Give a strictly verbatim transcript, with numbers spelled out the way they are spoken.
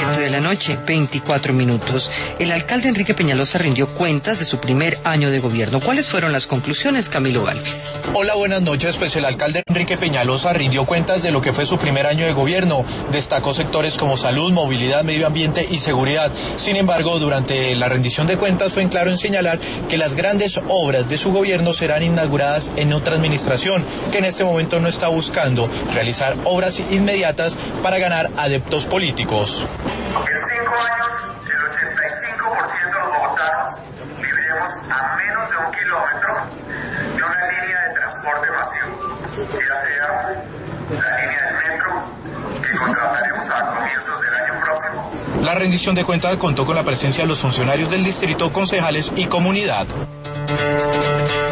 siete de la noche, veinticuatro minutos. El alcalde Enrique Peñalosa rindió cuentas de su primer año de gobierno. ¿Cuáles fueron las conclusiones, Camilo Galvis? Hola, buenas noches. Pues el alcalde Enrique Peñalosa rindió cuentas de lo que fue su primer año de gobierno. Destacó sectores como salud, movilidad, medio ambiente y seguridad. Sin embargo, durante la rendición de cuentas fue en claro en señalar que las grandes obras de su gobierno serán inauguradas en otra administración, que en este momento no está buscando realizar obras inmediatas para ganar adeptos políticos. En cinco años, el ochenta y cinco por ciento de los bogotanos viviremos a menos de un kilómetro de una línea de transporte masivo, ya sea la línea del metro que contrataremos a comienzos del año próximo. La rendición de cuentas contó con la presencia de los funcionarios del distrito, concejales y comunidad.